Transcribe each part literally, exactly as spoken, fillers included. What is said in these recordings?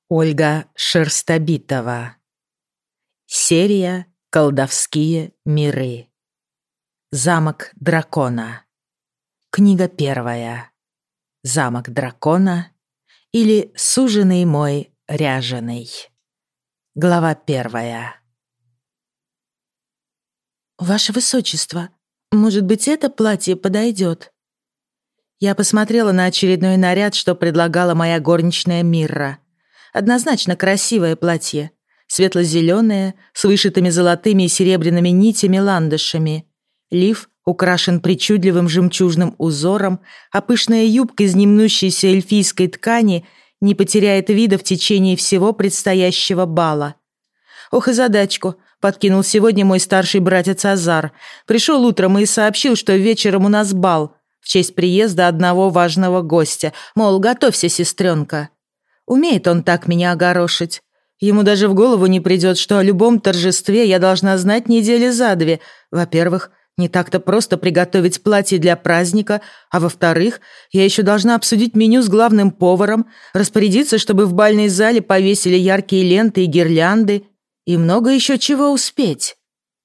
Ольга Шерстобитова. Серия «Колдовские миры». Замок дракона. Книга первая. Замок дракона или Суженый мой ряженый. Глава первая. «Ваше Высочество, может быть, это платье подойдет?» Я посмотрела на очередной наряд, что предлагала моя горничная Мирра. Однозначно красивое платье. Светло-зеленое, с вышитыми золотыми и серебряными нитями-ландышами. Лиф украшен причудливым жемчужным узором, а пышная юбка из немнущейся эльфийской ткани не потеряет вида в течение всего предстоящего бала. Ох и задачку подкинул сегодня мой старший братец Азар. Пришел утром и сообщил, что вечером у нас бал в честь приезда одного важного гостя. Мол, готовься, сестренка. Умеет он так меня огорошить. Ему даже в голову не придет, что о любом торжестве я должна знать недели за две. Во-первых, не так-то просто приготовить платье для праздника, а во-вторых, я еще должна обсудить меню с главным поваром, распорядиться, чтобы в бальной зале повесили яркие ленты и гирлянды, и много еще чего успеть.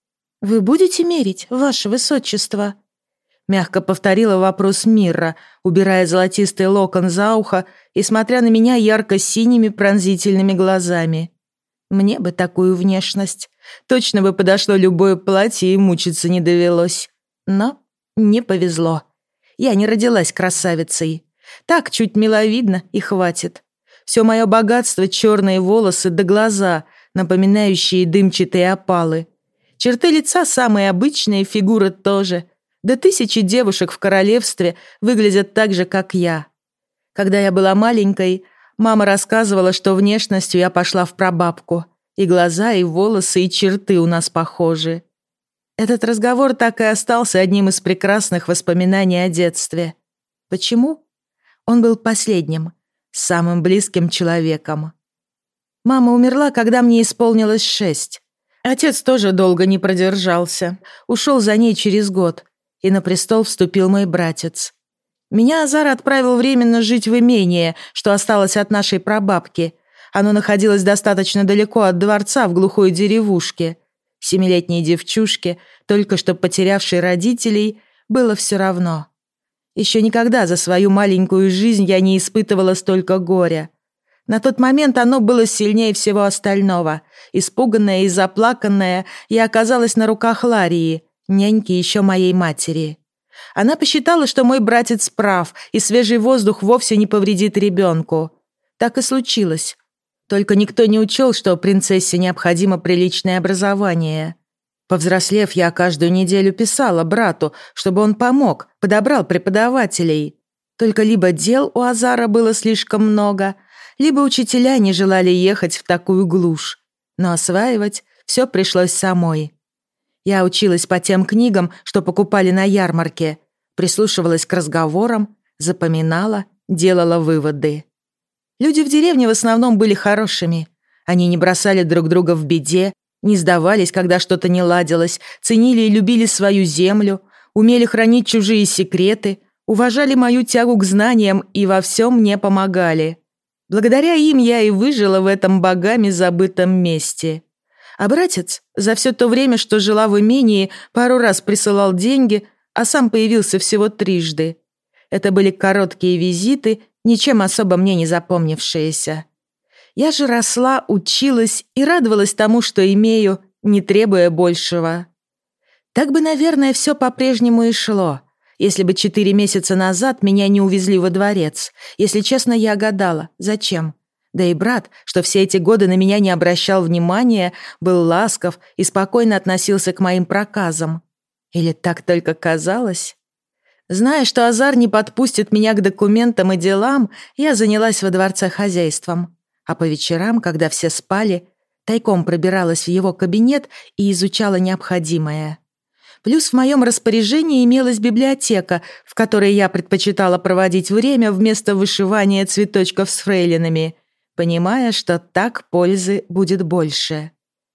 «Вы будете мерить, ваше высочество?» Мягко повторила вопрос Мирра, убирая золотистый локон за ухо и смотря на меня ярко-синими пронзительными глазами. Мне бы такую внешность. Точно бы подошло любое платье и мучиться не довелось. Но не повезло. Я не родилась красавицей. Так чуть миловидно и хватит. Все мое богатство — черные волосы да глаза, напоминающие дымчатые опалы. Черты лица самые обычные, фигура тоже. Да тысячи девушек в королевстве выглядят так же, как я. Когда я была маленькой, мама рассказывала, что внешностью я пошла в прабабку. И глаза, и волосы, и черты у нас похожи. Этот разговор так и остался одним из прекрасных воспоминаний о детстве. Почему? Он был последним, самым близким человеком. Мама умерла, когда мне исполнилось шесть. Отец тоже долго не продержался. Ушел за ней через год. И на престол вступил мой братец. Меня Азар отправил временно жить в имение, что осталось от нашей прабабки. Оно находилось достаточно далеко от дворца, в глухой деревушке. Семилетней девчушке, только что потерявшей родителей, было все равно. Еще никогда за свою маленькую жизнь я не испытывала столько горя. На тот момент оно было сильнее всего остального. Испуганная и заплаканная, я оказалась на руках Ларии, няньки еще моей матери. Она посчитала, что мой братец прав, и свежий воздух вовсе не повредит ребенку. Так и случилось. Только никто не учел, что принцессе необходимо приличное образование. Повзрослев, я каждую неделю писала брату, чтобы он помог, подобрал преподавателей. Только либо дел у Азара было слишком много, либо учителя не желали ехать в такую глушь. Но осваивать все пришлось самой. Я училась по тем книгам, что покупали на ярмарке, прислушивалась к разговорам, запоминала, делала выводы. Люди в деревне в основном были хорошими. Они не бросали друг друга в беде, не сдавались, когда что-то не ладилось, ценили и любили свою землю, умели хранить чужие секреты, уважали мою тягу к знаниям и во всем мне помогали. Благодаря им я и выжила в этом богами забытом месте. А братец за все то время, что жила в имении, пару раз присылал деньги, а сам появился всего трижды. Это были короткие визиты, ничем особо мне не запомнившиеся. Я же росла, училась и радовалась тому, что имею, не требуя большего. Так бы, наверное, все по-прежнему и шло, если бы четыре месяца назад меня не увезли во дворец. Если честно, я гадала, зачем? Да и брат, что все эти годы на меня не обращал внимания, был ласков и спокойно относился к моим проказам. Или так только казалось? Зная, что Азар не подпустит меня к документам и делам, я занялась во дворце хозяйством. А по вечерам, когда все спали, тайком пробиралась в его кабинет и изучала необходимое. Плюс в моем распоряжении имелась библиотека, в которой я предпочитала проводить время вместо вышивания цветочков с фрейлинами, понимая, что так пользы будет больше.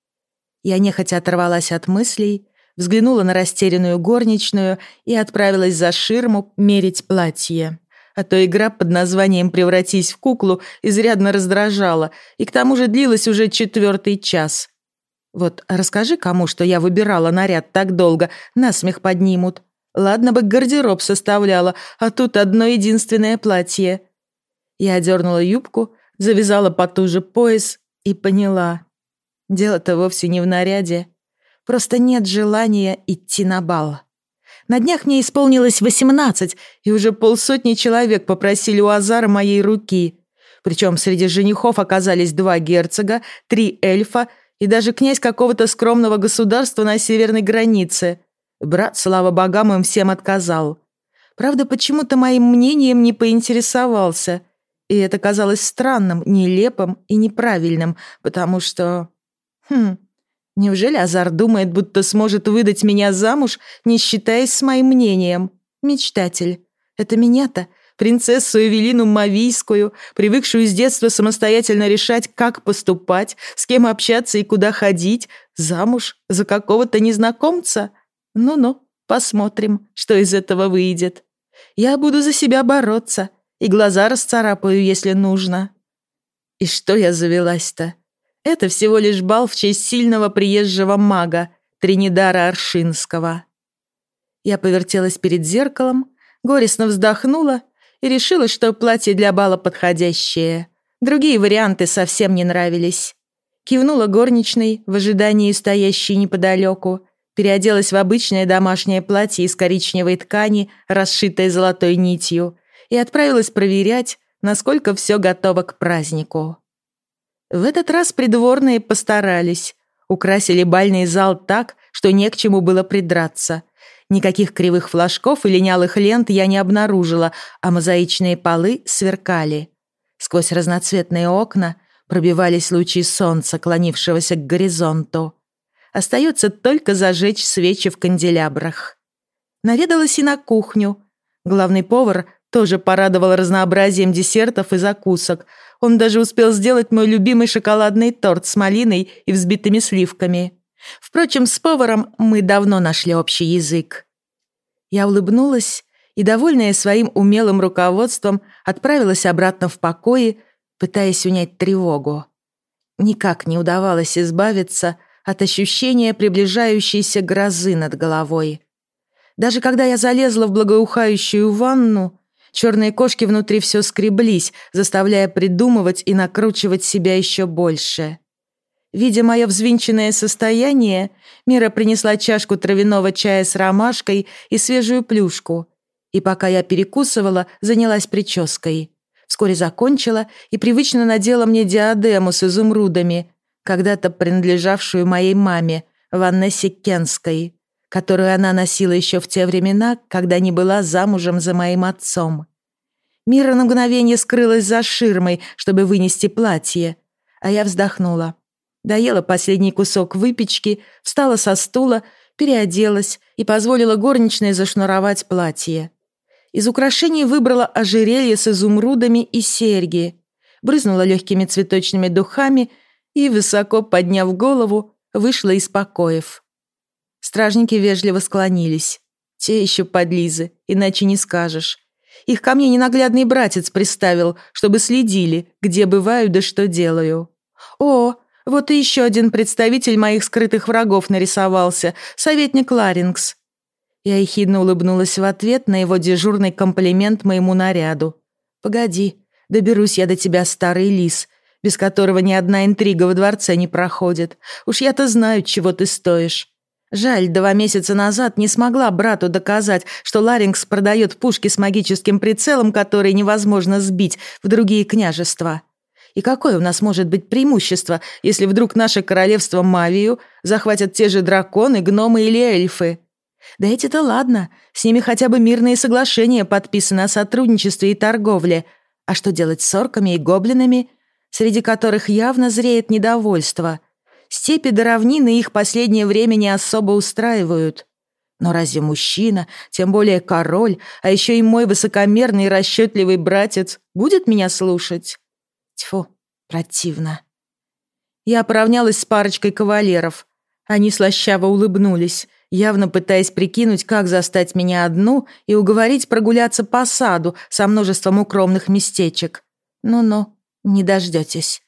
Я нехотя оторвалась от мыслей, взглянула на растерянную горничную и отправилась за ширму мерить платье. а то игра под названием «Превратись в куклу» изрядно раздражала, и к тому же длилась уже четвертый час. Вот расскажи кому, что я выбирала наряд так долго, насмех поднимут. Ладно бы гардероб составляла, а тут одно единственное платье. Я одернула юбку, завязала потуже пояс и поняла. Дело-то вовсе не в наряде. Просто нет желания идти на бал. На днях мне исполнилось восемнадцать, и уже полсотни человек попросили у Азара моей руки. Причем среди женихов оказались два герцога, три эльфа и даже князь какого-то скромного государства на северной границе. Брат, слава богам, им всем отказал. Правда, почему-то моим мнением не поинтересовался. И это казалось странным, нелепым и неправильным, потому что... Хм... Неужели Азар думает, будто сможет выдать меня замуж, не считаясь с моим мнением? Мечтатель. Это меня-то, принцессу Эвелину Мавийскую, привыкшую с детства самостоятельно решать, как поступать, с кем общаться и куда ходить, замуж за какого-то незнакомца? Ну-ну, посмотрим, что из этого выйдет. Я буду за себя бороться и глаза расцарапаю, если нужно. И что я завелась-то? Это всего лишь бал в честь сильного приезжего мага Тринидара Аршинского. Я повертелась перед зеркалом, горестно вздохнула и решила, что платье для бала подходящее. Другие варианты совсем не нравились. Кивнула горничной в ожидании стоящей неподалеку, переоделась в обычное домашнее платье из коричневой ткани, расшитое золотой нитью, и отправилась проверять, насколько все готово к празднику. В этот раз придворные постарались. Украсили бальный зал так, что не к чему было придраться. Никаких кривых флажков и линялых лент я не обнаружила, а мозаичные полы сверкали. Сквозь разноцветные окна пробивались лучи солнца, клонившегося к горизонту. Остается только зажечь свечи в канделябрах. Наведалась и на кухню. Главный повар тоже порадовал разнообразием десертов и закусок. Он даже успел сделать мой любимый шоколадный торт с малиной и взбитыми сливками. Впрочем, с поваром мы давно нашли общий язык. Я улыбнулась и, довольная своим умелым руководством, отправилась обратно в покои, пытаясь унять тревогу. Никак не удавалось избавиться от ощущения приближающейся грозы над головой. Даже когда я залезла в благоухающую ванну, черные кошки внутри все скреблись, заставляя придумывать и накручивать себя еще больше. Видя мое взвинченное состояние, Мира принесла чашку травяного чая с ромашкой и свежую плюшку. И пока я перекусывала, занялась прической. Вскоре закончила и привычно надела мне диадему с изумрудами, когда-то принадлежавшую моей маме, Ванессе Кенской, которую она носила еще в те времена, когда не была замужем за моим отцом. Мира на мгновение скрылась за ширмой, чтобы вынести платье, а я вздохнула. Доела последний кусок выпечки, встала со стула, переоделась и позволила горничной зашнуровать платье. Из украшений выбрала ожерелье с изумрудами и серьги, брызнула легкими цветочными духами и, высоко подняв голову, вышла из покоев. Стражники вежливо склонились. Те еще подлизы, иначе не скажешь. Их ко мне ненаглядный братец приставил, чтобы следили, где бываю да что делаю. О, вот и еще один представитель моих скрытых врагов нарисовался, советник Ларингс. Я ехидно улыбнулась в ответ на его дежурный комплимент моему наряду. «Погоди, доберусь я до тебя, старый лис, без которого ни одна интрига во дворце не проходит. Уж я-то знаю, чего ты стоишь». Жаль, два месяца назад не смогла брату доказать, что Ларингс продает пушки с магическим прицелом, которые невозможно сбить, в другие княжества. И какое у нас может быть преимущество, если вдруг наше королевство Мавию захватят те же драконы, гномы или эльфы? Да эти-то ладно, с ними хотя бы мирные соглашения подписаны о сотрудничестве и торговле. А что делать с орками и гоблинами, среди которых явно зреет недовольство? Степи до равнины их последнее время не особо устраивают. Но разве мужчина, тем более король, а еще и мой высокомерный и расчетливый братец, будет меня слушать? Тьфу, противно. Я поравнялась с парочкой кавалеров. Они слащаво улыбнулись, явно пытаясь прикинуть, как застать меня одну и уговорить прогуляться по саду со множеством укромных местечек. Ну-ну, не дождетесь.